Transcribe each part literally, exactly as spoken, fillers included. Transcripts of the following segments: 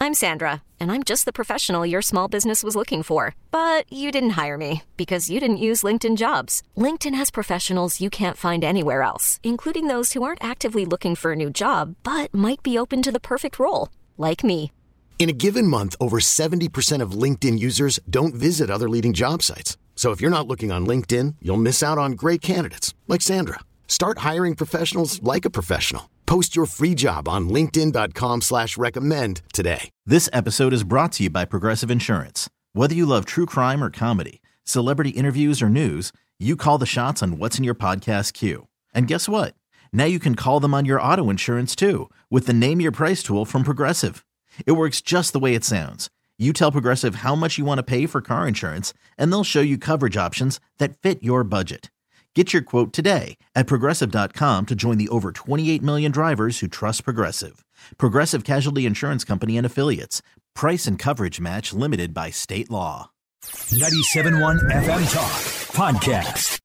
I'm Sandra, and I'm just the professional your small business was looking for. But you didn't hire me because you didn't use LinkedIn Jobs. LinkedIn has professionals you can't find anywhere else, including those who aren't actively looking for a new job, but might be open to the perfect role, like me. In a given month, over seventy percent of LinkedIn users don't visit other leading job sites. So if you're not looking on LinkedIn, you'll miss out on great candidates like Sandra. Start hiring professionals like a professional. Post your free job on linkedin dot com slash recommend today. This episode is brought to you by Progressive Insurance. Whether you love true crime or comedy, celebrity interviews or news, you call the shots on what's in your podcast queue. And guess what? Now you can call them on your auto insurance too with the Name Your Price tool from Progressive. It works just the way it sounds. You tell Progressive how much you want to pay for car insurance, and they'll show you coverage options that fit your budget. Get your quote today at Progressive dot com to join the over twenty-eight million drivers who trust Progressive. Progressive Casualty Insurance Company and Affiliates. Price and coverage match limited by state law. ninety-seven point one F M Talk Podcast.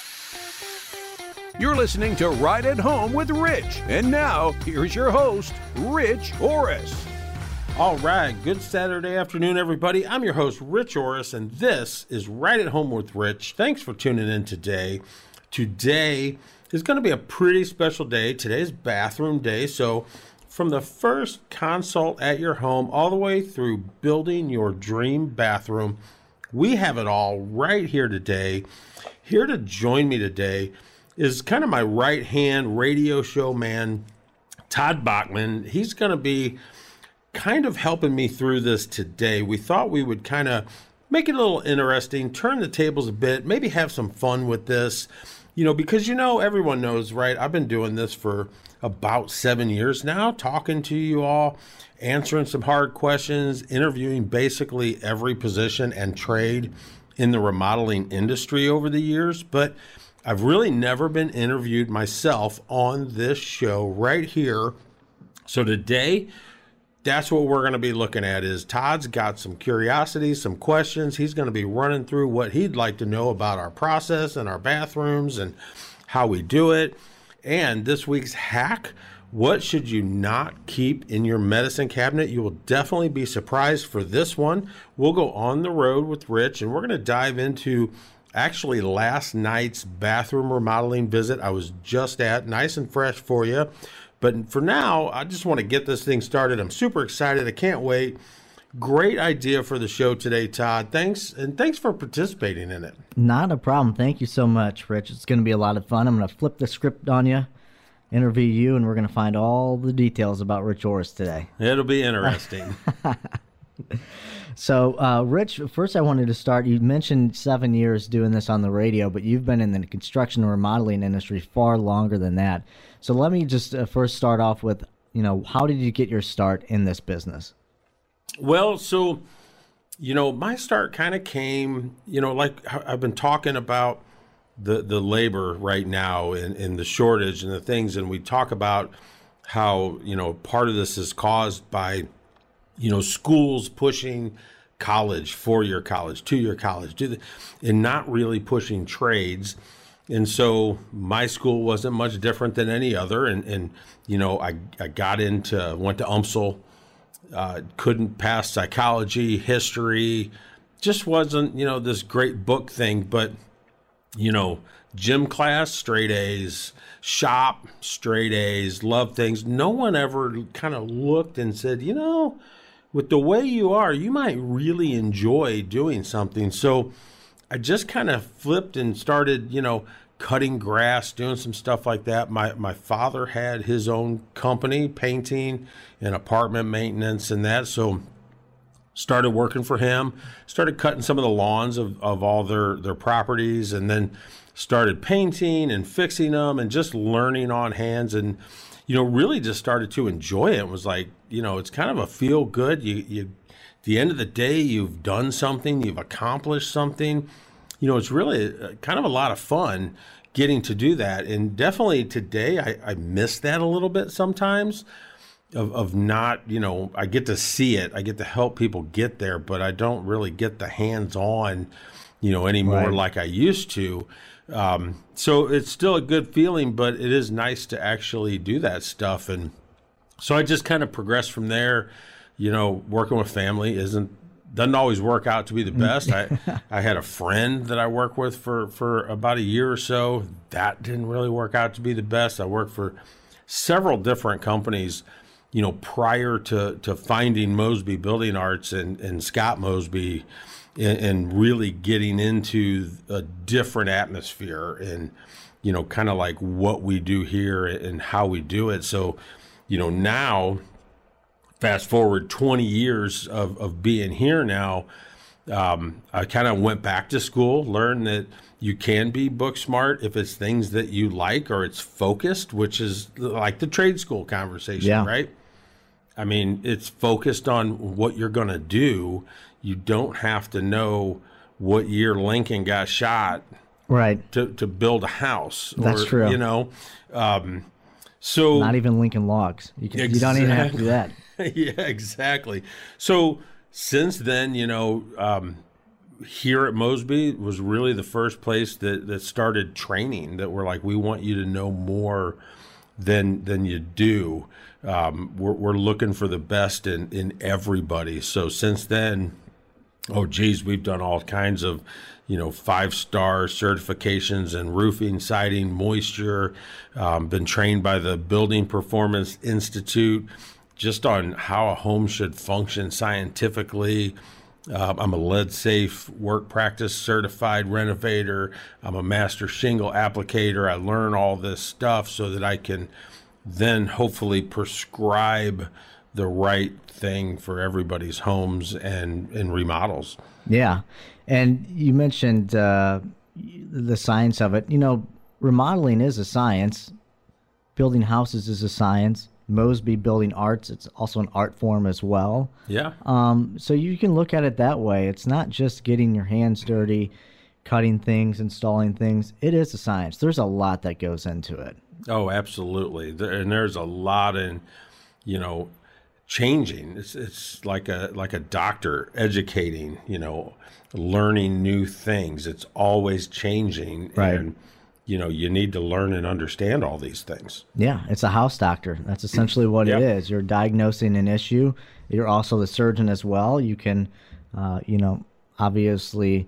You're listening to Right at Home with Rich. And now, here's your host, Rich Orris. All right, good Saturday afternoon, everybody. I'm your host, Rich Orris, and this is Right at Home with Rich. Thanks for tuning in today. Today is going to be a pretty special day. Today's bathroom day. So from the first consult at your home all the way through building your dream bathroom, we have it all right here today. Here to join me today is kind of my right-hand radio show man, Todd Bachman. He's going to be kind of helping me through this today. We thought we would kind of make it a little interesting, turn the tables a bit, maybe have some fun with this, you know, because, you know, everyone knows, right? I've been doing this for about seven years now, talking to you all, answering some hard questions, interviewing basically every position and trade in the remodeling industry over the years. But I've really never been interviewed myself on this show right here. So today, that's what we're going to be looking at is Todd's got some curiosities, some questions. He's going to be running through what he'd like to know about our process and our bathrooms and how we do it. And this week's hack, what should you not keep in your medicine cabinet? You will definitely be surprised for this one. We'll go on the road with Rich, and we're going to dive into actually last night's bathroom remodeling visit I was just at, nice and fresh for you. But for now, I just want to get this thing started. I'm super excited. I can't wait. Great idea for the show today, Todd. Thanks, and thanks for participating in it. Not a problem. Thank you so much, Rich. It's going to be a lot of fun. I'm going to flip the script on you, interview you, and we're going to find all the details about Rich Orris today. It'll be interesting. So, uh, Rich, first I wanted to start, you mentioned seven years doing this on the radio, but you've been in the construction and remodeling industry far longer than that. So let me just uh, first start off with, you know, how did you get your start in this business? Well, so, you know, my start kind of came, you know, like I've been talking about the, the labor right now and, and the shortage and the things, and we talk about how, you know, part of this is caused by, you know, schools pushing college, four-year college, two-year college, do the, and not really pushing trades. And so my school wasn't much different than any other. And, and you know, I, I got into, went to U M S L, uh, couldn't pass psychology, history, just wasn't, you know, this great book thing. But, you know, gym class, straight A's, shop, straight A's, love things. No one ever kind of looked and said, you know, with the way you are, you might really enjoy doing something. So I just kind of flipped and started, you know, cutting grass, doing some stuff like that. My my father had his own company, painting and apartment maintenance and that. So started working for him, started cutting some of the lawns of, of all their, their properties, and then started painting and fixing them and just learning on hands, and, you know, really just started to enjoy it. It was like, you know, it's kind of a feel good. You, you, at the end of the day, you've done something, you've accomplished something. You know, it's really kind of a lot of fun getting to do that. And definitely today, I, I miss that a little bit sometimes of, of not, you know, I get to see it. I get to help people get there, but I don't really get the hands-on, you know, anymore right. like I used to. Um, so it's still a good feeling, but it is nice to actually do that stuff. And so I just kind of progressed from there. you know, working with family isn't doesn't always work out to be the best. I I had a friend that I worked with for, for about a year or so. That didn't really work out to be the best. I worked for several different companies, you know, prior to, to finding Mosby Building Arts and, and Scott Mosby and, and really getting into a different atmosphere and, you know, kind of like what we do here and how we do it. So, you know, now, fast forward twenty years of, of being here now, um, I kind of went back to school, learned that you can be book smart if it's things that you like or it's focused, which is like the trade school conversation, yeah. right? I mean, it's focused on what you're going to do. You don't have to know what year Lincoln got shot right to, to build a house. That's or, true. You know, um, so not even Lincoln Logs. You, can, exactly. you don't even have to do that. Yeah, exactly. So since then, you know, um, here at Mosby was really the first place that, that started training that we're like, we want you to know more than than you do. Um, we're, we're looking for the best in, in everybody. So since then, oh, geez, we've done all kinds of, you know, five-star certifications in roofing, siding, moisture, um, been trained by the Building Performance Institute just on how a home should function scientifically. Uh, I'm a lead-safe work practice certified renovator. I'm a master shingle applicator. I learn all this stuff so that I can then hopefully prescribe the right thing for everybody's homes and, and remodels. Yeah. And you mentioned uh, the science of it. You know, remodeling is a science. Building houses is a science. Mosby Building Arts, it's also an art form as well. Yeah. Um, so you can look at it that way. It's not just getting your hands dirty, cutting things, installing things. It is a science. There's a lot that goes into it. Oh, absolutely. There, and there's a lot in, you know, changing. It's it's like a like a doctor educating, you know, learning new things. It's always changing. Right. And, you know, you need to learn and understand all these things. Yeah, it's a house doctor. That's essentially what Yep. it is. You're diagnosing an issue. You're also the surgeon as well. You can, uh, you know, obviously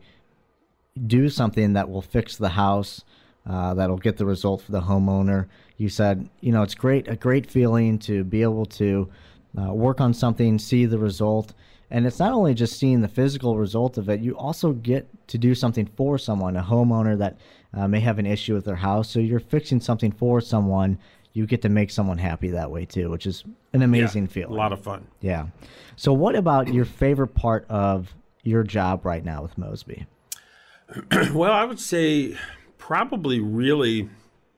do something that will fix the house, uh, that'll get the result for the homeowner. You said, you know, it's great, a great feeling to be able to uh, work on something, see the result. And it's not only just seeing the physical result of it, you also get to do something for someone, a homeowner that uh, may have an issue with their house. So you're fixing something for someone. You get to make someone happy that way too, which is an amazing Yeah, feeling. A lot of fun. Yeah. So what about your favorite part of your job right now with Mosby? Well, I would say probably really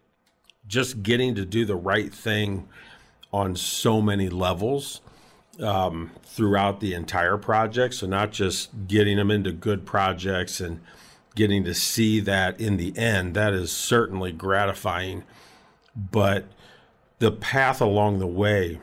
just getting to do the right thing on so many levels um, throughout the entire project. So not just getting them into good projects and getting to see that in the end, that is certainly gratifying. But the path along the way,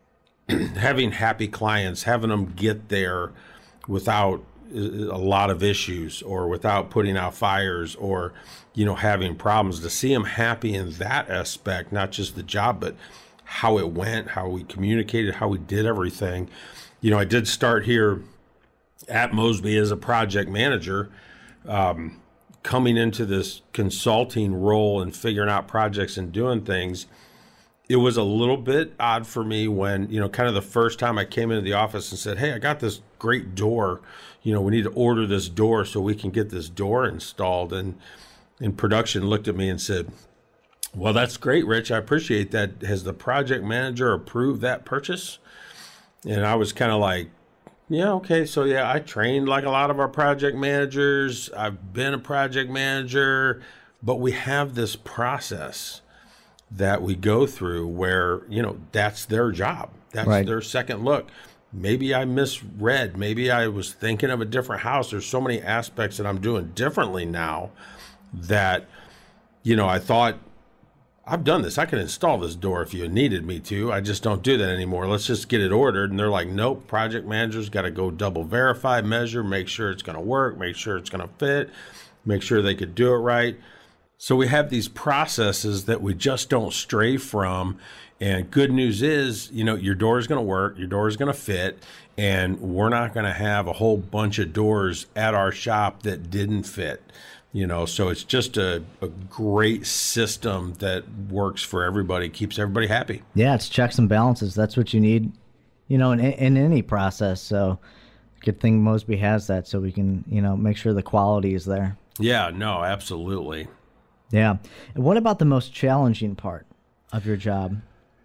having happy clients, having them get there without a lot of issues or without putting out fires or, you know, having problems, to see them happy in that aspect, not just the job, but how it went, how we communicated, how we did everything. You know, I did start here at Mosby as a project manager, um, coming into this consulting role and figuring out projects and doing things. It was a little bit odd for me when, you know, kind of the first time I came into the office and said, hey, I got this great door. You know, we need to order this door so we can get this door installed. And in production looked at me and said, well, that's great, Rich. I appreciate that. Has the project manager approved that purchase? And I was kind of like, yeah, okay. So, yeah, I trained like a lot of our project managers. I've been a project manager, but we have this process that we go through where, you know, that's their job. That's Right. their second look. Maybe I misread. Maybe I was thinking of a different house. There's so many aspects that I'm doing differently now that, you know, I thought, I've done this. I can install this door if you needed me to. I just don't do that anymore. Let's just get it ordered. And they're like, nope, project manager's got to go double verify, measure, make sure it's going to work, make sure it's going to fit, make sure they could do it right. So we have these processes that we just don't stray from. And good news is, you know, your door is going to work, your door is going to fit, and we're not going to have a whole bunch of doors at our shop that didn't fit. You know, so it's just a, a great system that works for everybody, keeps everybody happy. Yeah, it's checks and balances. That's what you need, you know, in, in any process. So good thing Mosby has that, so we can, you know, make sure the quality is there. Yeah, no, absolutely. Yeah. And what about the most challenging part of your job?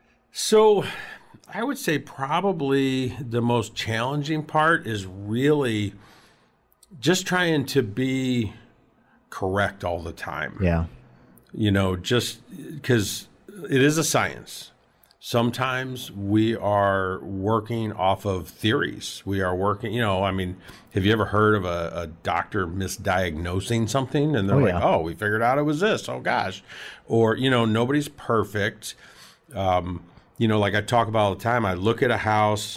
So I would say probably the most challenging part is really just trying to be correct all the time. Yeah. You know, just because it is a science. Sometimes we are working off of theories. We are working, you know, I mean, have you ever heard of a, a doctor misdiagnosing something? And they're Oh, like, yeah. oh, we figured out it was this. Oh, gosh. Or, you know, nobody's perfect. Um, you know, like I talk about all the time, I look at a house,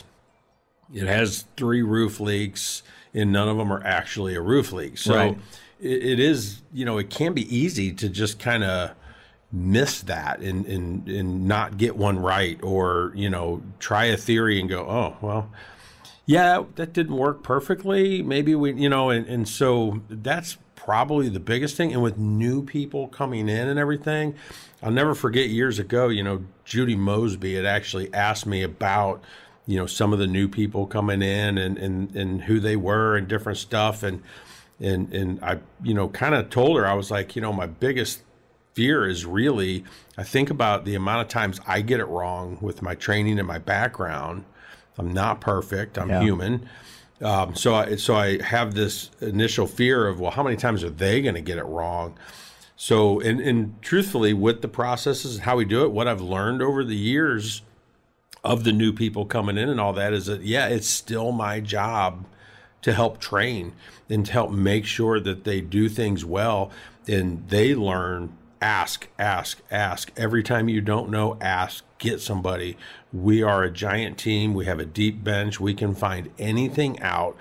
it has three roof leaks, and none of them are actually a roof leak. So Right. it, it is, you know, it can be easy to just kind of miss that and, and, and not get one right, or, you know, try a theory and go, oh, well, yeah, that didn't work perfectly. Maybe we, you know, and, and so that's probably the biggest thing. And with new people coming in and everything, I'll never forget years ago, you know, Judy Mosby had actually asked me about, you know, some of the new people coming in and, and, and who they were and different stuff. And, and, and I, you know, kind of told her, I was like, you know, my biggest fear is really, I think about the amount of times I get it wrong with my training and my background. I'm not perfect. I'm Yeah. human. Um, so I, so I have this initial fear of, well, how many times are they going to get it wrong? So, and, and truthfully, with the processes and how we do it, what I've learned over the years of the new people coming in and all that is that, yeah, it's still my job to help train and to help make sure that they do things well and they learn. Ask, ask, ask. Every time you don't know, ask, get somebody. We are a giant team. We have a deep bench. We can find anything out.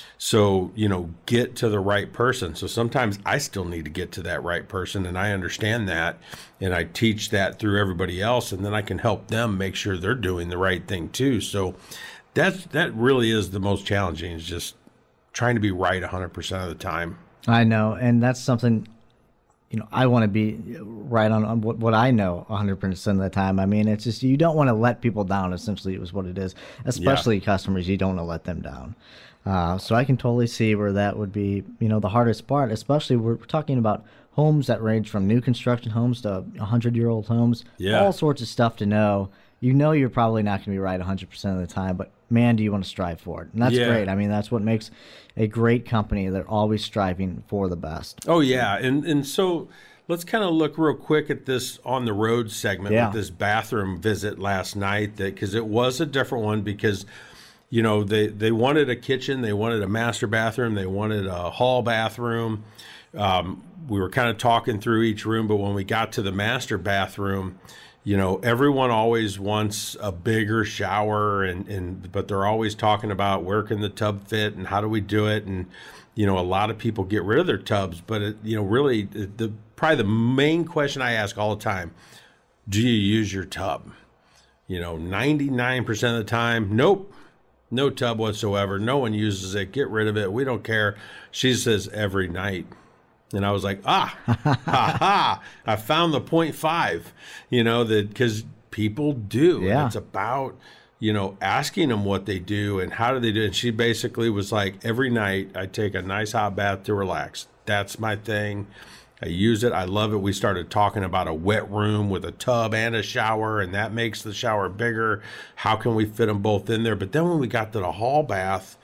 So, you know, get to the right person. So sometimes I still need to get to that right person, and I understand that, and I teach that through everybody else, and then I can help them make sure they're doing the right thing too. So that's, that really is the most challenging, is just trying to be right one hundred percent of the time. I know, and that's something, you know, I want to be right on, on what, what I know one hundred percent of the time. I mean, it's just, you don't want to let people down, essentially, is what it is. Especially yeah. customers, you don't want to let them down. Uh, so I can totally see where that would be, you know, the hardest part, especially we're talking about homes that range from new construction homes to hundred-year-old homes. Yeah. All sorts of stuff to know. You know you're probably not going to be right one hundred percent of the time, but man, do you want to strive for it. And that's yeah. great. I mean, that's what makes a great company. They're always striving for the best. Oh, yeah. And and so let's kind of look real quick at this on the road segment Yeah. with this bathroom visit last night, that because it was a different one because, you know, they, they wanted a kitchen, they wanted a master bathroom, they wanted a hall bathroom. Um, we were kind of talking through each room, but when we got to the master bathroom, you know, everyone always wants a bigger shower, and, and but they're always talking about where can the tub fit and how do we do it. And, you know, a lot of people get rid of their tubs, but, it, you know, really the probably the main question I ask all the time, do you use your tub? You know, ninety-nine percent of the time, nope, no tub whatsoever. No one uses it. Get rid of it. We don't care. She says every night. And I was like, ah, ha, ha, I found the point five, you know, that because people do. Yeah. And it's about, you know, asking them what they do and how do they do it. And she basically was like, every night I take a nice hot bath to relax. That's my thing. I use it. I love it. We started talking about a wet room with a tub and a shower, and that makes the shower bigger. How can we fit them both in there? But then when we got to the hall bath,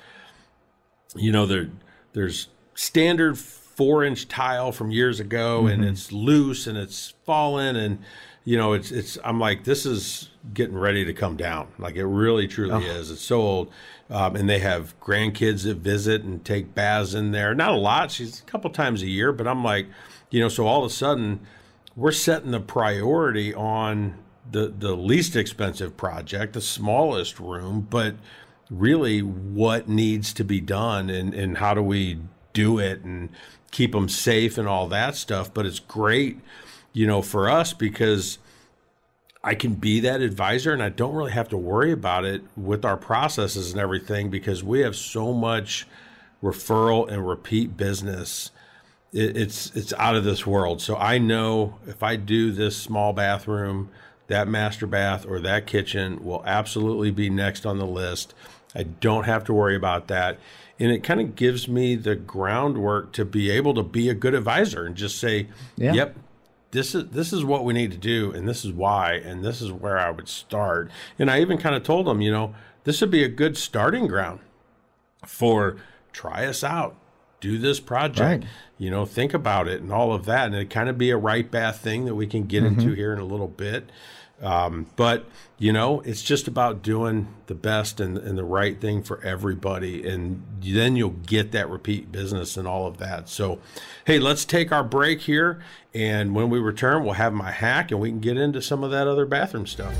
you know, there, there's standard four inch tile from years ago, and mm-hmm. it's loose and it's fallen, and you know it's it's I'm like, this is getting ready to come down. Like, it really truly oh. is. It's so old. Um, and they have grandkids that visit and take baths in there. Not a lot. She's a couple times a year, but I'm like, you know, so all of a sudden we're setting the priority on the the least expensive project, the smallest room, but really what needs to be done, and and how do we do it and keep them safe and all that stuff. But it's great, you know, for us because I can be that advisor and I don't really have to worry about it with our processes and everything because we have so much referral and repeat business. It, it's it's out of this world. So I know if I do this small bathroom, that master bath or that kitchen will absolutely be next on the list. I don't have to worry about that. And it kind of gives me the groundwork to be able to be a good advisor and just say, yeah. yep, this is this is what we need to do, and this is why, and this is where I would start. And I even kind of told them, you know, this would be a good starting ground for try us out, do this project, right. you know, think about it and all of that. And it kind of be a right bath thing that we can get mm-hmm. into here in a little bit. Um, but, you know, it's just about doing the best and, and the right thing for everybody. And then you'll get that repeat business and all of that. So, hey, let's take our break here. And when we return, we'll have my hack and we can get into some of that other bathroom stuff.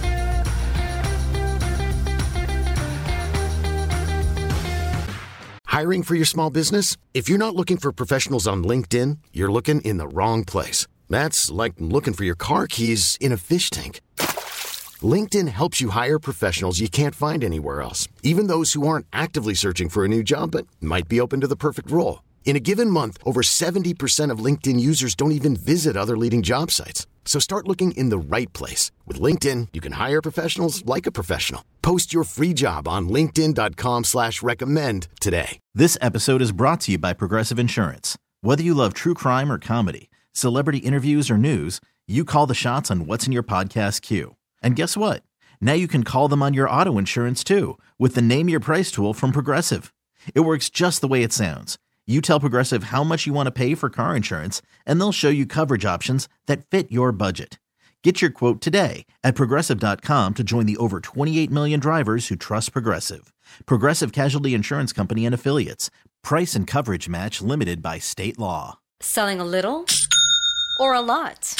Hiring for your small business? If you're not looking for professionals on LinkedIn, you're looking in the wrong place. That's like looking for your car keys in a fish tank. LinkedIn helps you hire professionals you can't find anywhere else, even those who aren't actively searching for a new job but might be open to the perfect role. In a given month, over seventy percent of LinkedIn users don't even visit other leading job sites. So start looking in the right place. With LinkedIn, you can hire professionals like a professional. Post your free job on linkedin dot com slash recommend today. This episode is brought to you by Progressive Insurance. Whether you love true crime or comedy, celebrity interviews or news, you call the shots on what's in your podcast queue. And guess what? Now you can call them on your auto insurance too with the Name Your Price tool from Progressive. It works just the way it sounds. You tell Progressive how much you want to pay for car insurance, and they'll show you coverage options that fit your budget. Get your quote today at Progressive dot com to join the over twenty-eight million drivers who trust Progressive. Progressive Casualty Insurance Company and Affiliates. Price and coverage match limited by state law. Selling a little or a lot?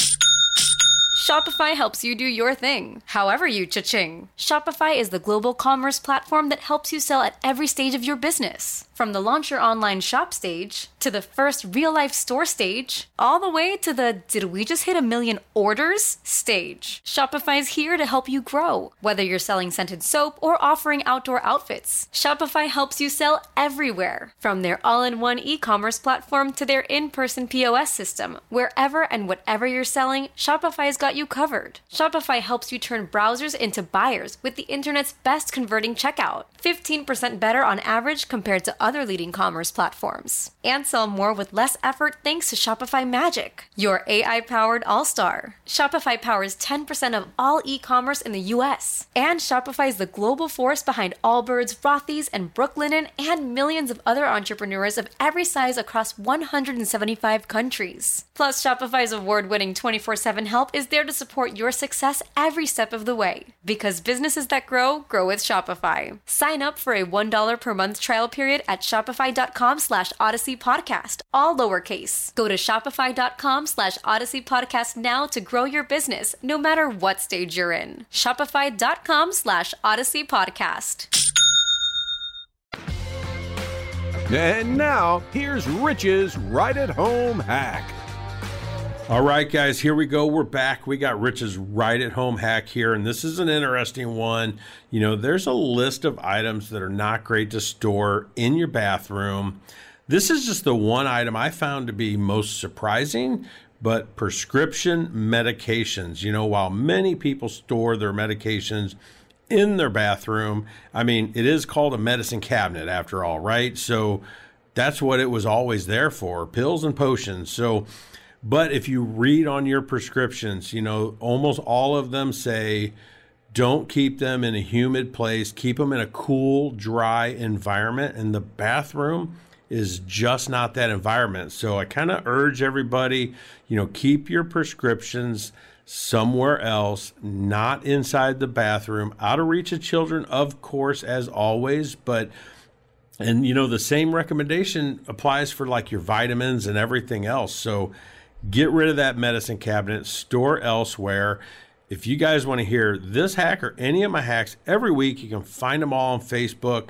Shopify helps you do your thing, however you cha-ching. Shopify is the global commerce platform that helps you sell at every stage of your business. From the launch your online shop stage, to the first real-life store stage, all the way to the did we just hit a million orders stage. Shopify's here to help you grow. Whether you're selling scented soap or offering outdoor outfits, Shopify helps you sell everywhere. From their all-in-one e-commerce platform to their in-person P O S system, wherever and whatever you're selling, Shopify's got you covered. Shopify helps you turn browsers into buyers with the internet's best converting checkout. fifteen percent better on average compared to other leading commerce platforms. And sell more with less effort thanks to Shopify Magic, your A I-powered all-star. Shopify powers ten percent of all e-commerce in the U S. And Shopify is the global force behind Allbirds, Rothy's, and Brooklinen, and millions of other entrepreneurs of every size across one hundred seventy-five countries. Plus, Shopify's award-winning twenty-four seven help is there to support your success every step of the way. Because businesses that grow, grow with Shopify. Sign up for a one dollar per month trial period at shopify.com slash Odyssey Podcast, all lowercase. Go to shopify.com slash Odyssey Podcast now to grow your business, no matter what stage you're in. Shopify.com slash Odyssey Podcast. And now, here's Rich's Right at Home hack. All right, guys, here we go. We're back. We got Rich's Right at Home hack here, and this is an interesting one. You know, there's a list of items that are not great to store in your bathroom. This is just the one item I found to be most surprising, but prescription medications. You know, while many people store their medications in their bathroom, I mean, it is called a medicine cabinet after all, right? So that's what it was always there for, pills and potions. So but if you read on your prescriptions, you know, almost all of them say, don't keep them in a humid place. Keep them in a cool, dry environment. And the bathroom is just not that environment. So I kind of urge everybody, you know, keep your prescriptions somewhere else, not inside the bathroom, out of reach of children, of course, as always. But and, you know, the same recommendation applies for like your vitamins and everything else. So get rid of that medicine cabinet, store elsewhere. If you guys want to hear this hack or any of my hacks every week, you can find them all on Facebook.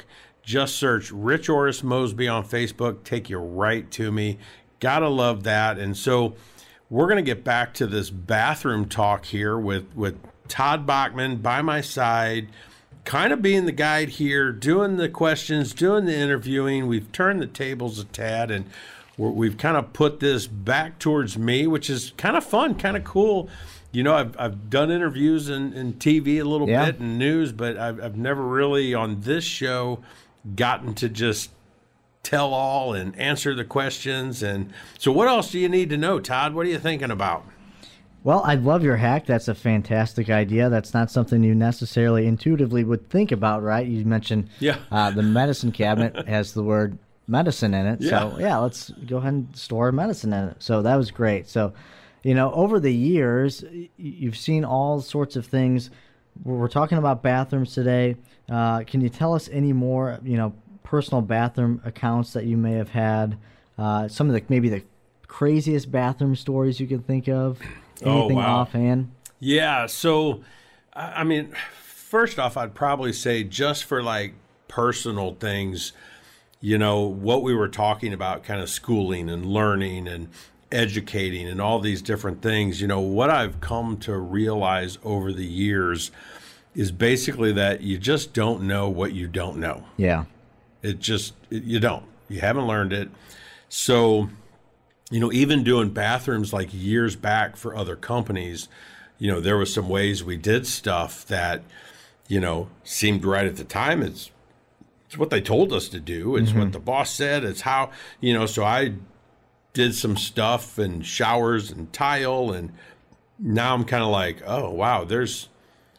Just search Rich Orris Mosby on Facebook, take you right to me. Gotta love that. And so we're going to get back to this bathroom talk here with, with Todd Bachman by my side, kind of being the guide here, doing the questions, doing the interviewing. We've turned the tables a tad, and we're, we've kind of put this back towards me, which is kind of fun, kind of cool. You know, I've I've done interviews in, in T V a little yeah. bit and news, but I've, I've never really on this show gotten to just tell all and answer the questions. And so what else do you need to know, Todd? What are you thinking about? Well, I love your hack. That's a fantastic idea. That's not something you necessarily intuitively would think about, right? You mentioned yeah. uh, the medicine cabinet has the word medicine in it. Yeah. So, yeah, let's go ahead and store medicine in it. So that was great. So, you know, over the years, you've seen all sorts of things. We're talking about bathrooms today. Uh, can you tell us any more, you know, personal bathroom accounts that you may have had? Uh, some of the maybe the craziest bathroom stories you can think of? Anything oh, wow. offhand? Yeah. So, I mean, first off, I'd probably say just for like personal things, you know, what we were talking about, kind of schooling and learning and educating and all these different things, you know, what I've come to realize over the years is basically that you just don't know what you don't know. Yeah. It just, it, you don't. You haven't learned it. So, you know, even doing bathrooms like years back for other companies, you know, there was some ways we did stuff that, you know, seemed right at the time. It's, it's what they told us to do. It's mm-hmm. what the boss said. It's how, you know, so I did some stuff and showers and tile, and now I'm kind of like, oh, wow, there's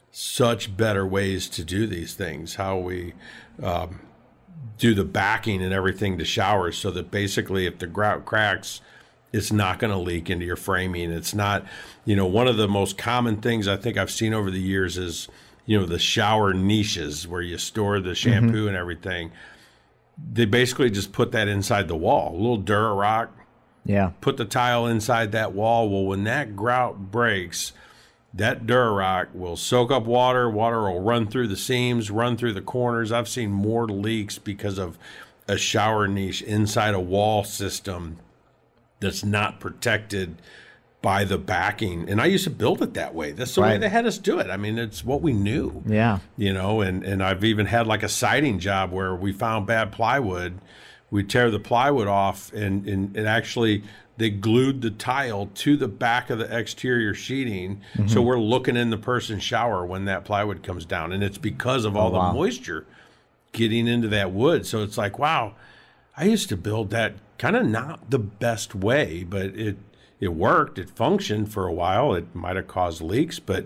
such better ways to do these things. How we um, do the backing and everything to showers so that basically if the grout cracks, it's not going to leak into your framing. It's not, you know, one of the most common things I think I've seen over the years is, you know, the shower niches where you store the shampoo mm-hmm. and everything. They basically just put that inside the wall, a little Durarock. Yeah. Put the tile inside that wall. Well, when that grout breaks, that Durarock will soak up water. Water will run through the seams, run through the corners. I've seen more leaks because of a shower niche inside a wall system that's not protected by the backing. And I used to build it that way. That's the right. way they had us do it. I mean, it's what we knew. Yeah. You know, and, and I've even had like a siding job where we found bad plywood. We tear the plywood off, and, and, and actually they glued the tile to the back of the exterior sheeting. Mm-hmm. So we're looking in the person's shower when that plywood comes down. And it's because of all oh, wow. the moisture getting into that wood. So it's like, wow, I used to build that kind of not the best way, but it it worked. It functioned for a while. It might have caused leaks, but,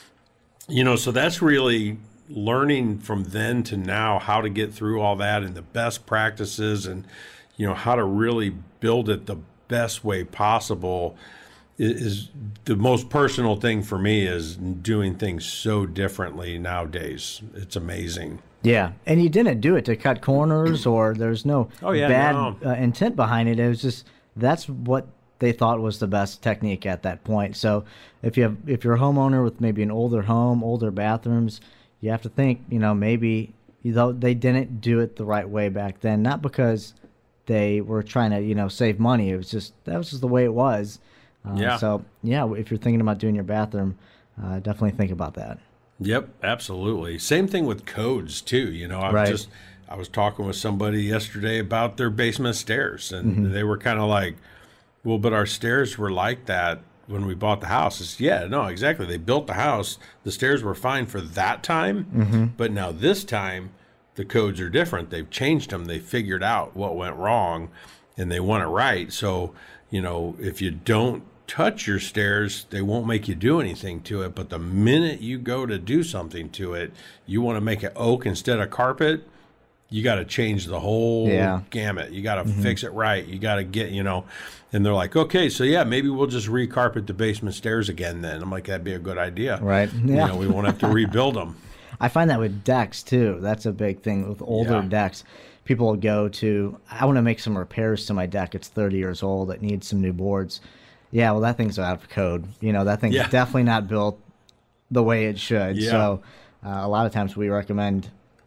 you know, so that's really learning from then to now how to get through all that and the best practices and, you know, how to really build it the best way possible is, is the most personal thing for me is doing things so differently nowadays. It's amazing. Yeah, and you didn't do it to cut corners or there's no oh, yeah, bad no. uh, intent behind it. It was just that's what they thought was the best technique at that point. So if you have if you're a homeowner with maybe an older home, older bathrooms, you have to think, you know, maybe you know, they didn't do it the right way back then, not because they were trying to, you know, save money. It was just that was just the way it was. Uh, yeah. So yeah, if you're thinking about doing your bathroom, uh, definitely think about that. Yep, absolutely. Same thing with codes too. You know, I was right. just I was talking with somebody yesterday about their basement stairs, and Mm-hmm. they were kind of like, "Well, but our stairs were like that when we bought the house." It's, yeah, no, exactly. They built the house. The stairs were fine for that time, Mm-hmm. but now this time the codes are different. They've changed them. They figured out what went wrong, and they want it right. So, you know, if you don't touch your stairs, they won't make you do anything to it. But the minute you go to do something to it, you want to make it oak instead of carpet, you got to change the whole yeah. gamut. You got to Mm-hmm. fix it right. You got to get, you know, and they're like, okay, so yeah, maybe we'll just recarpet the basement stairs again then. I'm like, that'd be a good idea. Right. You Yeah. know, we won't have to rebuild them. I find that with decks too. That's a big thing with older Yeah. decks. People will go to, I want to make some repairs to my deck. It's thirty years old. It needs some new boards. Yeah, well, that thing's out of code. You know, that thing's Yeah. definitely not built the way it should. Yeah. So uh, a lot of times we recommend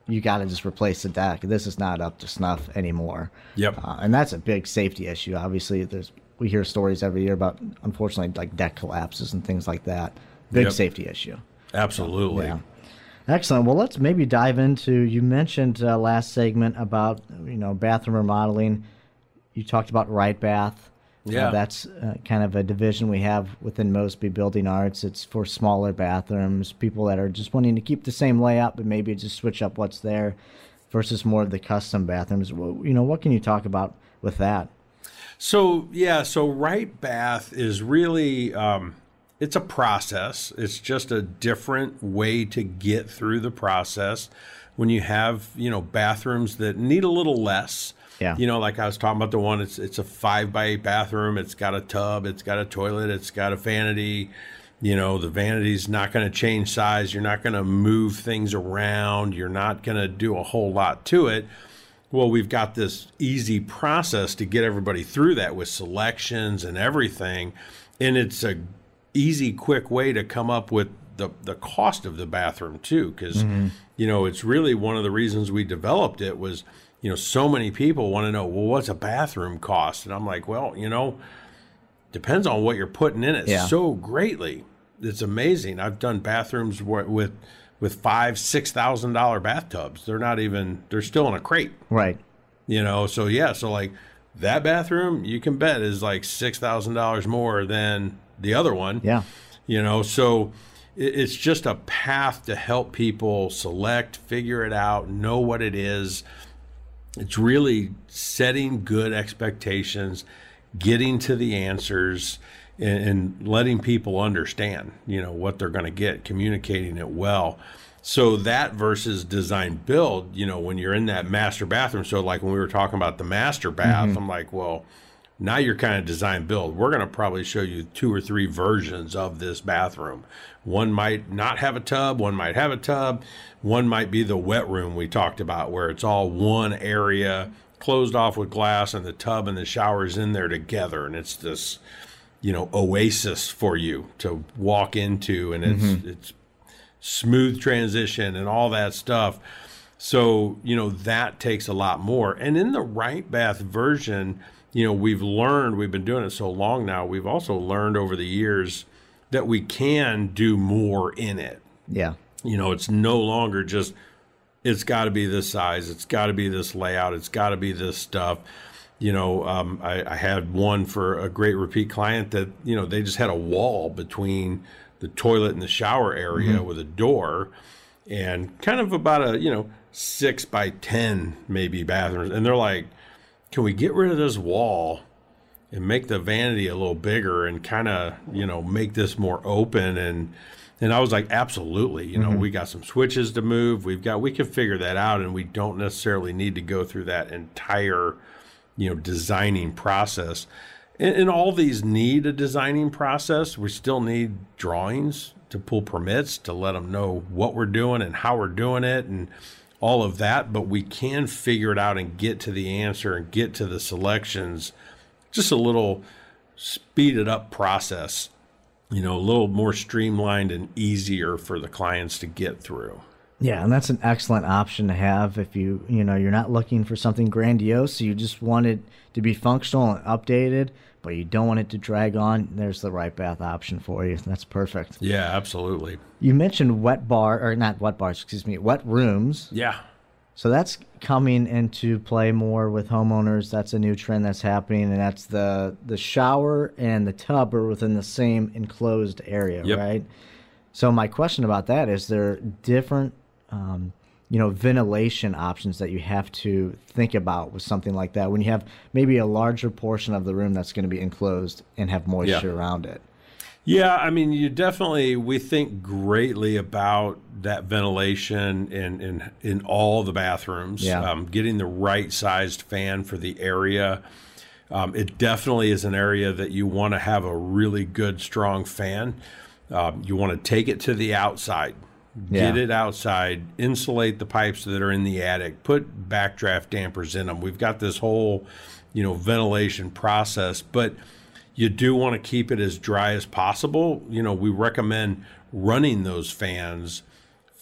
you got to just replace the deck. This is not up to snuff anymore. Yep. Uh, and that's a big safety issue. Obviously, there's we hear stories every year about, unfortunately, like deck collapses and things like that. Big Yep. safety issue. Absolutely. Yeah. Excellent. Well, let's maybe dive into, you mentioned uh, last segment about, you know, bathroom remodeling. You talked about Right Bath. Yeah. Uh, that's uh, kind of a division we have within Mosby Building Arts. It's for smaller bathrooms, people that are just wanting to keep the same layout, but maybe just switch up what's there versus more of the custom bathrooms. Well, you know, what can you talk about with that? So, yeah, so Right Bath is really, um, it's a process. It's just a different way to get through the process when you have, you know, bathrooms that need a little less. Yeah. You know, like I was talking about the one, it's it's a five by eight bathroom. It's got a tub. It's got a toilet. It's got a vanity. You know, the vanity's not going to change size. You're not going to move things around. You're not going to do a whole lot to it. Well, we've got this easy process to get everybody through that with selections and everything. And it's a easy, quick way to come up with the, the cost of the bathroom, too. Because, mm-hmm. you know, it's really one of the reasons we developed it was, you know, so many people want to know, well, what's a bathroom cost? And I'm like, well, you know, depends on what you're putting in it yeah. so greatly. It's amazing. I've done bathrooms with with, with five, six thousand dollar bathtubs. They're not even. They're still in a crate. Right. You know. So yeah. So like that bathroom, you can bet is like six thousand dollars more than the other one. Yeah. You know. So it, it's just a path to help people select, figure it out, know what it is. It's really setting good expectations, getting to the answers, and, and letting people understand, you know, what they're going to get, communicating it well. So that versus design build, you know, when you're in that master bathroom. So like when we were talking about the master bath, mm-hmm. I'm like, well, now you're kind of design build. We're going to probably show you two or three versions of this bathroom. One might not have a tub. One might have a tub. One might be the wet room we talked about, where it's all one area closed off with glass and the tub and the shower's in there together. And it's this, you know, oasis for you to walk into, and it's, mm-hmm. it's smooth transition and all that stuff. So, you know, that takes a lot more. And in the Right Bath version, you know, we've learned, we've been doing it so long now, we've also learned over the years that we can do more in it. Yeah. You know, it's no longer just, it's got to be this size, it's got to be this layout, it's got to be this stuff. You know, um, I, I had one for a great repeat client that, you know, they just had a wall between the toilet and the shower area mm-hmm. with a door, and kind of about a, you know, six by ten maybe bathrooms. And they're like, can we get rid of this wall and make the vanity a little bigger and kind of, you know, make this more open? And and I was like, absolutely. You know, mm-hmm. we got some switches to move. We've got, we can figure that out, and we don't necessarily need to go through that entire, you know, designing process. And, and all these need a designing process. We still need drawings to pull permits to let them know what we're doing and how we're doing it and all of that. But we can figure it out and get to the answer and get to the selections. Just a little speeded up process, you know, a little more streamlined and easier for the clients to get through. Yeah, and that's an excellent option to have if you, you know, you're not looking for something grandiose. You just want it to be functional and updated, but you don't want it to drag on. There's the Right Bath option for you. That's perfect. Yeah, absolutely. You mentioned wet bar, or not wet bars, excuse me, wet rooms. Yeah. So that's coming into play more with homeowners. That's a new trend that's happening, and that's the the shower and the tub are within the same enclosed area, yep. right? So my question about that is, there different, um, you know, ventilation options that you have to think about with something like that when you have maybe a larger portion of the room that's going to be enclosed and have moisture yeah. around it? Yeah, I mean, you definitely, we think greatly about that ventilation in, in, in all the bathrooms, yeah. um, getting the right sized fan for the area. Um, it definitely is an area that you want to have a really good, strong fan. Um, you want to take it to the outside, yeah. get it outside, insulate the pipes that are in the attic, put backdraft dampers in them. We've got this whole, you know, ventilation process, but you do want to keep it as dry as possible. You know, we recommend running those fans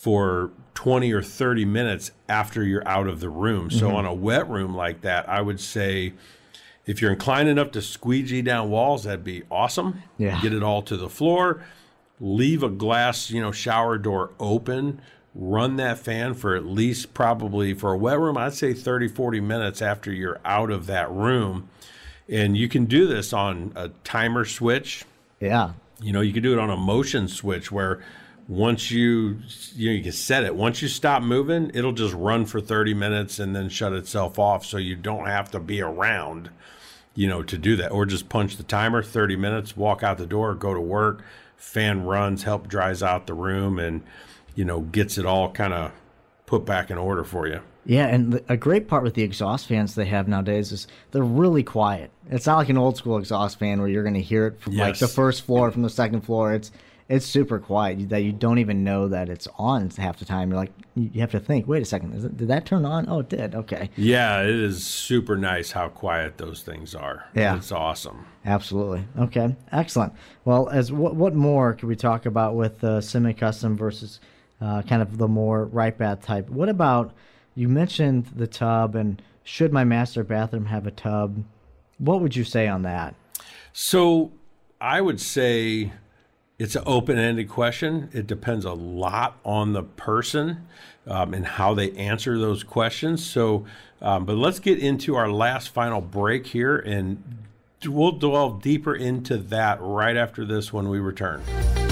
for twenty or thirty minutes after you're out of the room. So Mm-hmm. on a wet room like that, I would say if you're inclined enough to squeegee down walls, that'd be awesome. Yeah. Get it all to the floor. Leave a glass, you know, shower door open. Run that fan for at least probably for a wet room, I'd say thirty, forty minutes after you're out of that room. And you can do this on a timer switch. Yeah. You know, you can do it on a motion switch where once you, you know, you can set it. Once you stop moving, it'll just run for thirty minutes and then shut itself off. So you don't have to be around, you know, to do that. Or just punch the timer, thirty minutes, walk out the door, go to work, fan runs, help dries out the room, and, you know, gets it all kind of put back in order for you. Yeah, and the, a great part with the exhaust fans they have nowadays is they're really quiet. It's not like an old school exhaust fan where you're going to hear it from like Yes. the first floor, from the second floor. It's it's super quiet that you don't even know that it's on half the time. You're like, you have to think, wait a second, is it, did that turn on? Oh, it did. Okay. Yeah, it is super nice how quiet those things are. Yeah. It's awesome. Absolutely. Okay. Excellent. Well, as what what more could we talk about with uh, semi-custom versus uh, kind of the more right bath type? What about, you mentioned the tub, and should my master bathroom have a tub? What would you say on that? So I would say it's an open-ended question. It depends a lot on the person um, and how they answer those questions. So, um, but let's get into our last final break here, and we'll delve deeper into that right after this when we return.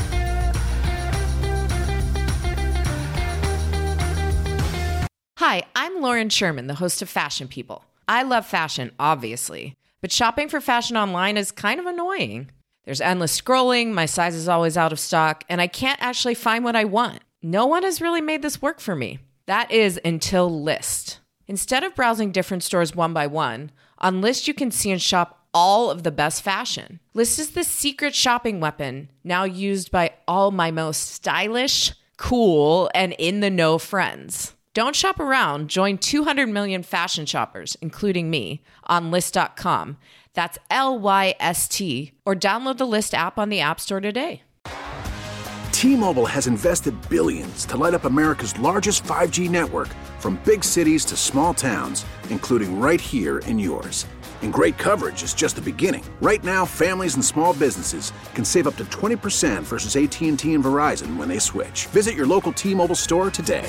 Hi, I'm Lauren Sherman, the host of Fashion People. I love fashion, obviously, but shopping for fashion online is kind of annoying. There's endless scrolling, my size is always out of stock, and I can't actually find what I want. No one has really made this work for me. That is until Lyst. Instead of browsing different stores one by one, on Lyst you can see and shop all of the best fashion. Lyst is the secret shopping weapon now used by all my most stylish, cool, and in-the-know friends. Don't shop around. Join two hundred million fashion shoppers, including me, on Lyst dot com. That's L Y S T, or download the Lyst app on the App Store today. T-Mobile has invested billions to light up America's largest five G network, from big cities to small towns, including right here in yours. And great coverage is just the beginning. Right now, families and small businesses can save up to twenty percent versus A T and T and Verizon when they switch. Visit your local T-Mobile store today.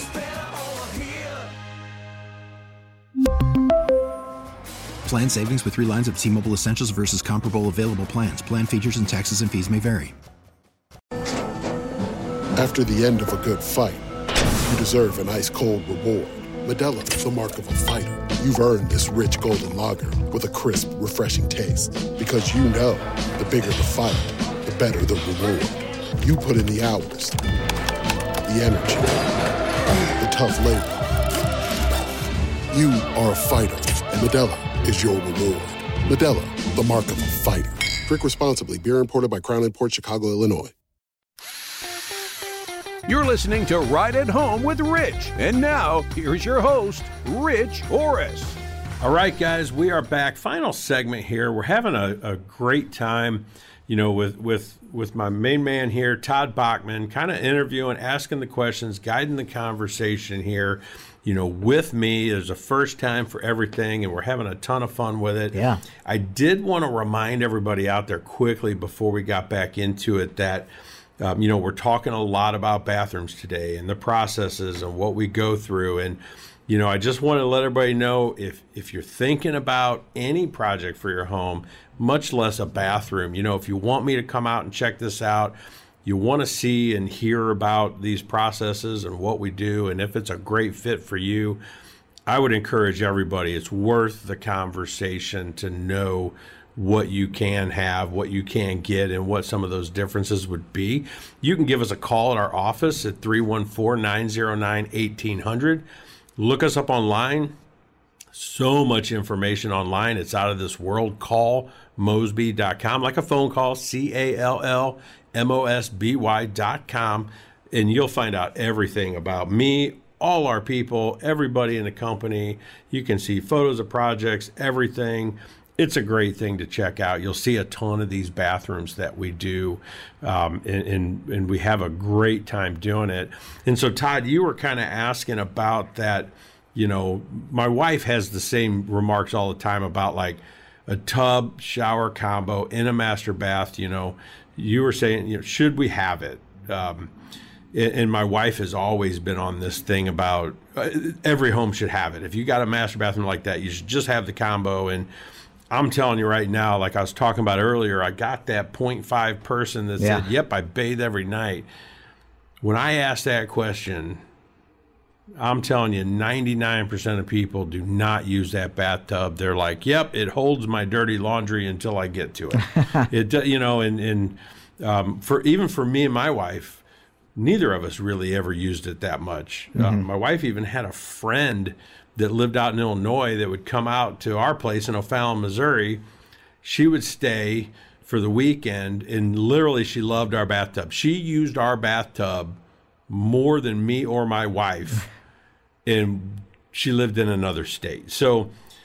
Plan savings with three lines of T-Mobile Essentials versus comparable available plans. Plan features and taxes and fees may vary. After the end of a good fight, you deserve an ice-cold reward. Modelo is the mark of a fighter. You've earned this rich golden lager with a crisp, refreshing taste. Because you know, the bigger the fight, the better the reward. You put in the hours, the energy, the tough labor. You are a fighter, and Modelo is your reward. Modelo, the mark of a fighter. Drink responsibly. Beer imported by Crown Imports, Chicago, Illinois. You're listening to Right at Home with Rich. And now, here's your host, Rich Orris. All right, guys, we are back. Final segment here. We're having a, a great time, you know, with, with, with my main man here, Todd Bachman, kind of interviewing, asking the questions, guiding the conversation here, you know, with me. There's a first time for everything, and we're having a ton of fun with it. Yeah. I did want to remind everybody out there quickly before we got back into it that, Um, you know, we're talking a lot about bathrooms today and the processes and what we go through. And, you know, I just want to let everybody know if, if you're thinking about any project for your home, much less a bathroom, you know, if you want me to come out and check this out, you want to see and hear about these processes and what we do, and if it's a great fit for you, I would encourage everybody, it's worth the conversation to know what you can have, what you can get, and what some of those differences would be. You can give us a call at our office at three one four, nine zero nine, one eight zero zero. Look us up online. So much information online. It's out of this world. Call Mosby dot com, like a phone call, C A L L M O S B Y dot com, and you'll find out everything about me, all our people, everybody in the company. You can see photos of projects, everything. it's a great thing to check out. You'll see a ton of these bathrooms that we do, um, and, and and we have a great time doing it. And so, Todd, you were kind of asking about that. You know, my wife has the same remarks all the time about like a tub shower combo in a master bath. You know, you were saying, you know, should we have it? Um, and my wife has always been on this thing about uh, every home should have it. If you got a master bathroom like that, you should just have the combo. And I'm telling you right now, like I was talking about earlier, I got that point five person that Yeah. said, yep, I bathe every night. When I asked that question, I'm telling you, ninety-nine percent of people do not use that bathtub. They're like, yep, it holds my dirty laundry until I get to it. It, do- you know, and, and um, for even for me and my wife, neither of us really ever used it that much. Mm-hmm. Um, my wife even had a friend that lived out in Illinois that would come out to our place in O'Fallon, Missouri. She would stay for the weekend, and literally she loved our bathtub. She used our bathtub more than me or my wife, and she lived in another state. So,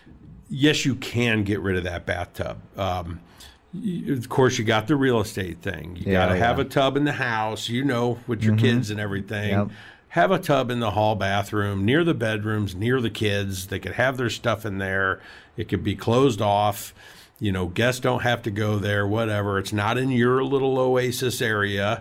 yes, you can get rid of that bathtub. Um, you- of course, you got the real estate thing. You Yeah, got to have yeah. a tub in the house, you know, with your Mhm. kids and everything. Yep. Have a tub in the hall bathroom, near the bedrooms, near the kids. They could have their stuff in there. It could be closed off. You know, guests don't have to go there, whatever. It's not in your little oasis area.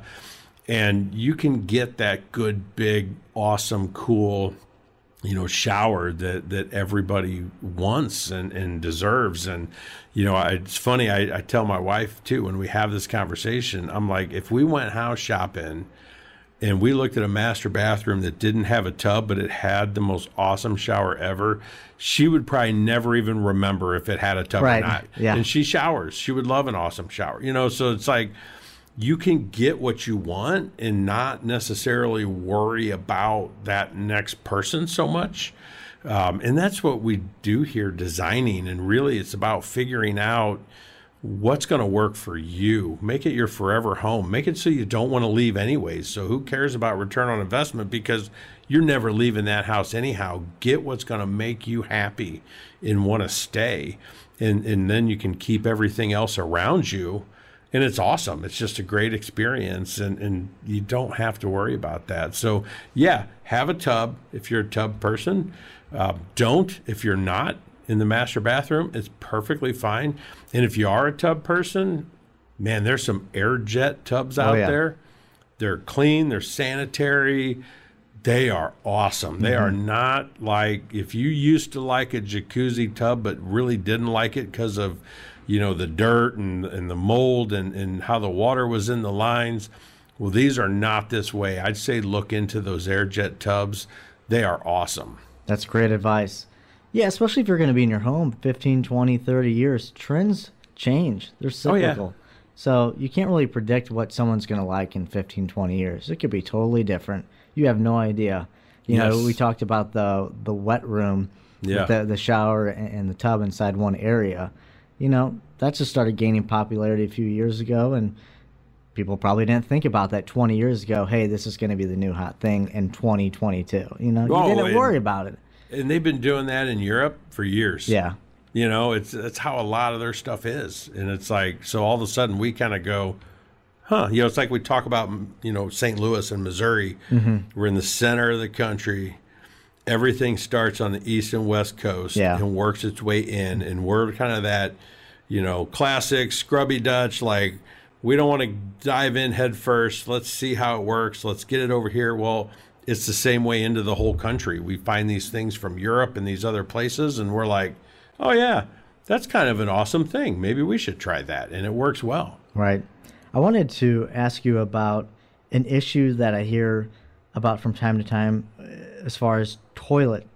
And you can get that good, big, awesome, cool, you know, shower that, that everybody wants and, and deserves. And, you know, I, it's funny, I, I tell my wife, too, when we have this conversation, I'm like, if we went house shopping and we looked at a master bathroom that didn't have a tub, but it had the most awesome shower ever, she would probably never even remember if it had a tub Right. or not. Yeah. And she showers. She would love an awesome shower. You know, so it's like you can get what you want and not necessarily worry about that next person so much. Um, and that's what we do here designing. And really, it's about figuring out what's going to work for you. Make it your forever home. Make it so you don't want to leave anyways. So who cares about return on investment, because you're never leaving that house anyhow. Get what's going to make you happy and want to stay. And, and then you can keep everything else around you. And it's awesome. It's just a great experience, and, and you don't have to worry about that. So, yeah, have a tub if you're a tub person. Uh, don't if you're not in the master bathroom. It's perfectly fine. And if you are a tub person, man, there's some air jet tubs out Oh, yeah. there. They're clean. They're sanitary. They are awesome. They are not like, if you used to like a jacuzzi tub but really didn't like it because of, you know, the dirt and, and the mold and, and how the water was in the lines. Well, these are not this way. I'd say look into those air jet tubs. They are awesome. That's great advice. Yeah, especially if you're going to be in your home fifteen, twenty, thirty years. Trends change. They're Oh, yeah. cyclical. So you can't really predict what someone's going to like in fifteen, twenty years. It could be totally different. You have no idea. You know, Yes. we talked about the the wet room, Yeah. with the, the shower and, and the tub inside one area. You know, that just started gaining popularity a few years ago, and people probably didn't think about that twenty years ago. Hey, this is going to be the new hot thing in twenty twenty-two. You know, Oh, you didn't and- worry about it. And they've been doing that in Europe for years. Yeah. You know, it's that's how a lot of their stuff is. And it's like, so all of a sudden we kind of go, huh, you know, it's like we talk about, you know, Saint Louis and Missouri. Mm-hmm. We're in the center of the country. Everything starts on the east and west coast Yeah. and works its way in. And we're kind of that, you know, classic scrubby Dutch, like, we don't want to dive in head first. Let's see how it works. Let's get it over here. Well, it's the same way into the whole country. We find these things from Europe and these other places, and we're like, oh, yeah, that's kind of an awesome thing. Maybe we should try that. And it works well. Right. I wanted to ask you about an issue that I hear about from time to time uh, as far as toilet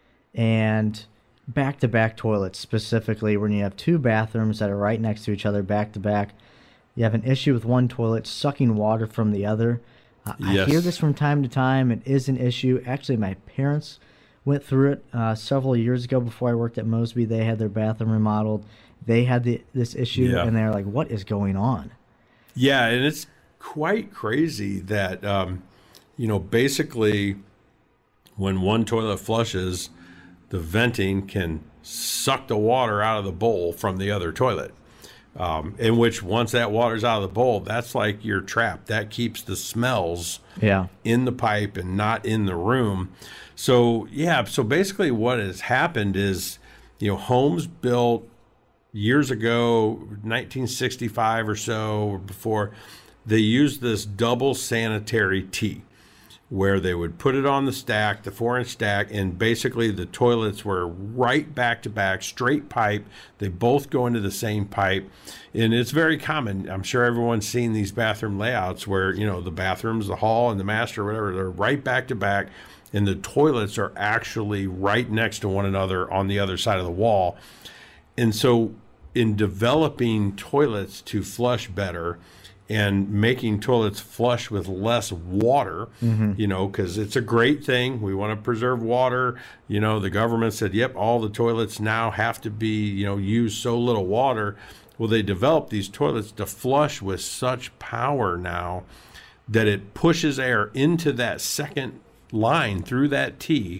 and back-to-back toilets, specifically when you have two bathrooms that are right next to each other back-to-back. You have an issue with one toilet sucking water from the other. Uh, Yes. I hear this from time to time. It is an issue. Actually, my parents went through it uh, several years ago before I worked at Mosby. They had their bathroom remodeled. They had the, this issue, Yeah. and they're like, what is going on? Yeah, and it's quite crazy that, um, you know, basically when one toilet flushes, the venting can suck the water out of the bowl from the other toilet. Um, in which once that water's out of the bowl, that's like your trap. That keeps the smells yeah. in the pipe and not in the room. So, yeah, so basically what has happened is, you know, homes built years ago, nineteen sixty-five or so, or before, they used this double sanitary T, where they would put it on the stack, the four-inch stack, and basically the toilets were right back-to-back, straight pipe. They both go into the same pipe, and it's very common. I'm sure everyone's seen these bathroom layouts where, you know, the bathrooms, the hall, and the master, whatever, they're right back-to-back, and the toilets are actually right next to one another on the other side of the wall. And so in developing toilets to flush better and making toilets flush with less water, mm-hmm. you know, because it's a great thing. We want to preserve water. You know, the government said, yep, all the toilets now have to be, you know, use so little water. Well, they developed these toilets to flush with such power now that it pushes air into that second line through that T,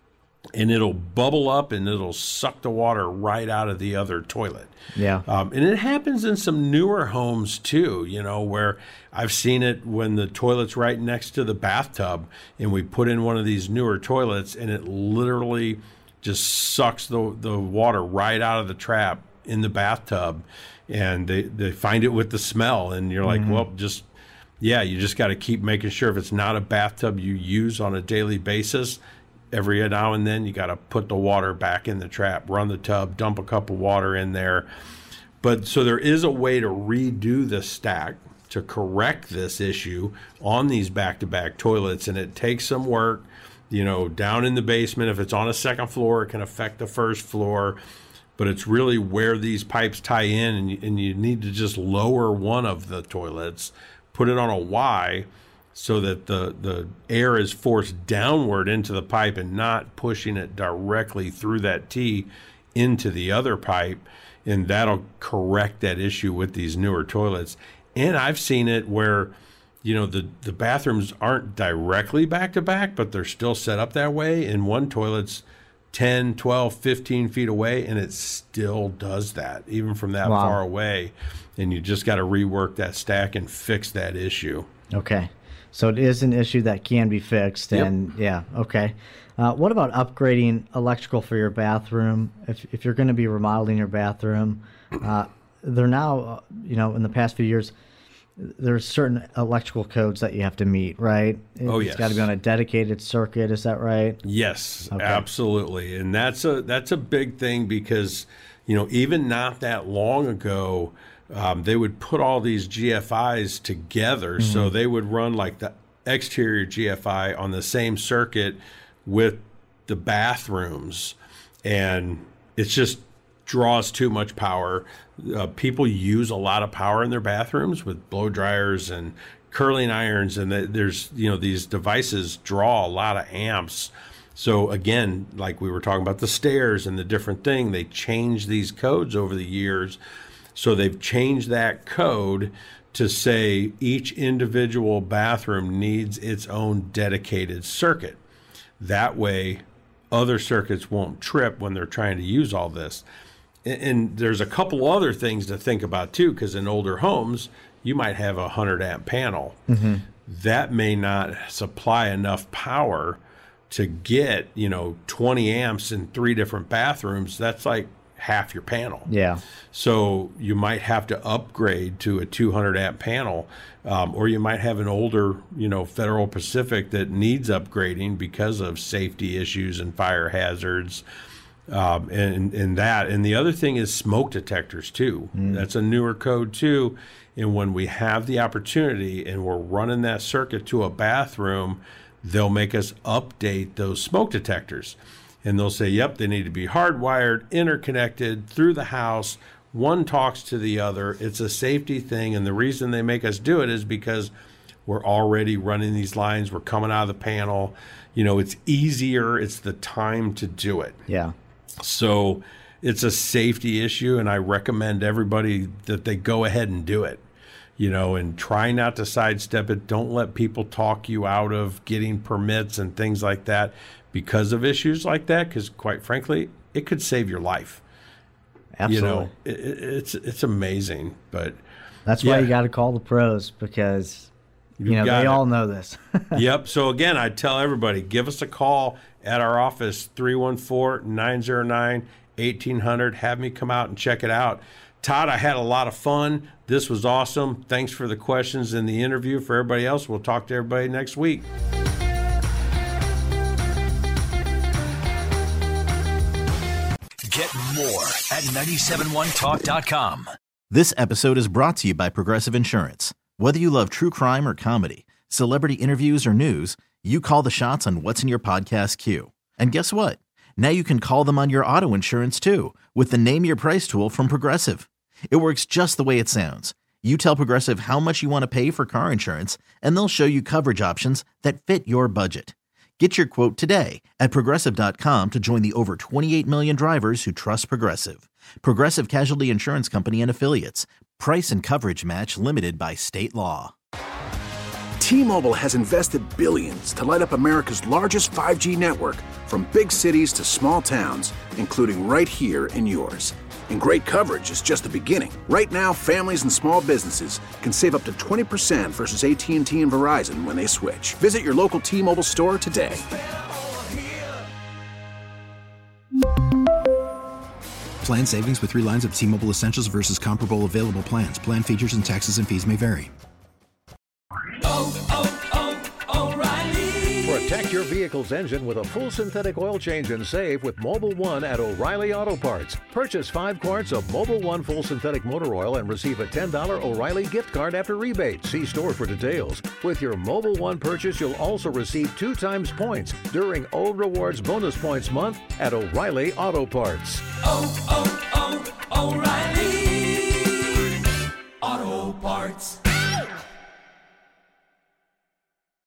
and it'll bubble up and it'll suck the water right out of the other toilet. Yeah. Um, and it happens in some newer homes too, you know, where I've seen it when the toilet's right next to the bathtub and we put in one of these newer toilets and it literally just sucks the, the water right out of the trap in the bathtub. And they, they find it with the smell. And you're like, mm-hmm. well, just, yeah, you just got to keep making sure if it's not a bathtub you use on a daily basis, every now and then you got to put the water back in the trap, run the tub, dump a cup of water in there. But so there is a way to redo the stack to correct this issue on these back-to-back toilets, and it takes some work. You know, down in the basement, if it's on a second floor, it can affect the first floor. But it's really where these pipes tie in, and you, and you need to just lower one of the toilets, put it on a Y, so that the, the air is forced downward into the pipe and not pushing it directly through that T into the other pipe. And that'll correct that issue with these newer toilets. And I've seen it where, you know, the, the bathrooms aren't directly back to back, but they're still set up that way. And one toilet's ten, twelve, fifteen feet away, and it still does that, even from that wow. far away. And you just got to rework that stack and fix that issue. Okay. So it is an issue that can be fixed, and yep. yeah, okay. Uh, what about upgrading electrical for your bathroom? If if you're going to be remodeling your bathroom, uh, they're now, uh, you know, in the past few years, there's certain electrical codes that you have to meet, right? It, oh, yes. It's got to be on a dedicated circuit. Is that right? Yes, okay. absolutely. And that's a that's a big thing because, you know, even not that long ago, Um, they would put all these G F Is together, mm-hmm. so they would run like the exterior G F I on the same circuit with the bathrooms, and it just draws too much power. Uh, people use a lot of power in their bathrooms with blow dryers and curling irons, and there's, you know, these devices draw a lot of amps. So again, like we were talking about the stairs and the different thing, they change these codes over the years. So they've changed that code to say each individual bathroom needs its own dedicated circuit. That way, other circuits won't trip when they're trying to use all this. And, and there's a couple other things to think about too, because in older homes, you might have a one hundred amp panel. Mm-hmm. That may not supply enough power to get, you know, twenty amps in three different bathrooms. That's like half your panel. Yeah. So you might have to upgrade to a two hundred amp panel, um, or you might have an older, you know, Federal Pacific that needs upgrading because of safety issues and fire hazards, um, and and that. And the other thing is smoke detectors too. Mm. That's a newer code too. And when we have the opportunity and we're running that circuit to a bathroom, they'll make us update those smoke detectors. And they'll say, yep, they need to be hardwired, interconnected through the house. One talks to the other. It's a safety thing. And the reason they make us do it is because we're already running these lines. We're coming out of the panel. You know, it's easier. It's the time to do it. Yeah. So it's a safety issue. And I recommend everybody that they go ahead and do it, you know, and try not to sidestep it. Don't let people talk you out of getting permits and things like that because of issues like that, because quite frankly, it could save your life. Absolutely. You know, it, it's it's amazing, but that's yeah. why you got to call the pros, because you, you know they it. all know this. Yep. So again, I tell everybody, give us a call at our office, three one four, nine zero nine, eighteen hundred. Have me come out and check it out. Todd, I had a lot of fun. This was awesome. Thanks for the questions and the interview. For everybody else, we'll talk to everybody next week. Get more at nine seven one talk dot com. This episode is brought to you by Progressive Insurance. Whether you love true crime or comedy, celebrity interviews or news, you call the shots on what's in your podcast queue. And guess what? Now you can call them on your auto insurance too with the Name Your Price tool from Progressive. It works just the way it sounds. You tell Progressive how much you want to pay for car insurance, and they'll show you coverage options that fit your budget. Get your quote today at Progressive dot com to join the over twenty-eight million drivers who trust Progressive. Progressive Casualty Insurance Company and Affiliates. Price and coverage match limited by state law. T-Mobile has invested billions to light up America's largest five G network, from big cities to small towns, including right here in yours. And great coverage is just the beginning. Right now, families and small businesses can save up to twenty percent versus A T and T and Verizon when they switch. Visit your local T-Mobile store today. Plan savings with three lines of T-Mobile Essentials versus comparable available plans. Plan features and taxes and fees may vary. Oh, oh, oh, O'Reilly. Protect your vehicle's engine with a full synthetic oil change and save with Mobil one at O'Reilly Auto Parts. Purchase five quarts of Mobil one full synthetic motor oil and receive a ten dollars O'Reilly gift card after rebate. See store for details. With your Mobil one purchase, you'll also receive two times points during O Rewards Bonus Points Month at O'Reilly Auto Parts. Oh, oh, oh, O'Reilly.